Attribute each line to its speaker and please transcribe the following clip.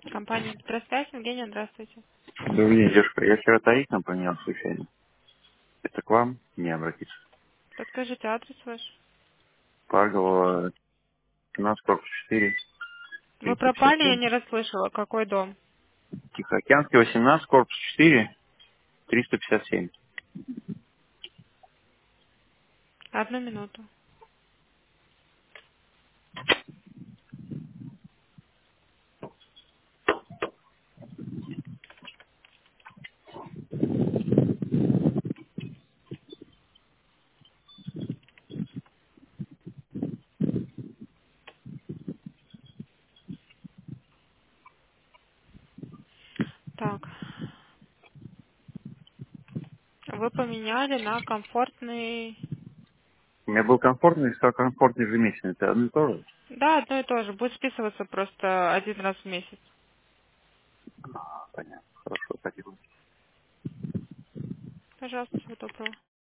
Speaker 1: Компания «Петросвязь». Евгения, здравствуйте.
Speaker 2: Добрый день, девушка. Я вчера тариф поменял случайно. Это к вам не обратиться.
Speaker 1: Подскажите адрес ваш.
Speaker 2: Пагова, 17, корпус 4,
Speaker 1: Вы пропали, я
Speaker 2: 357.
Speaker 1: не расслышала. Какой дом?
Speaker 2: Тихоокеанский, 18, корпус 4, 357.
Speaker 1: Одну минуту. Так. Вы поменяли на комфортный...
Speaker 2: У меня был комфортный и стал комфортный ежемесячный. Это одно и то же?
Speaker 1: Да, одно и то же. Будет списываться просто один раз в месяц.
Speaker 2: Понятно. Хорошо, спасибо.
Speaker 1: Пожалуйста, всего доброго.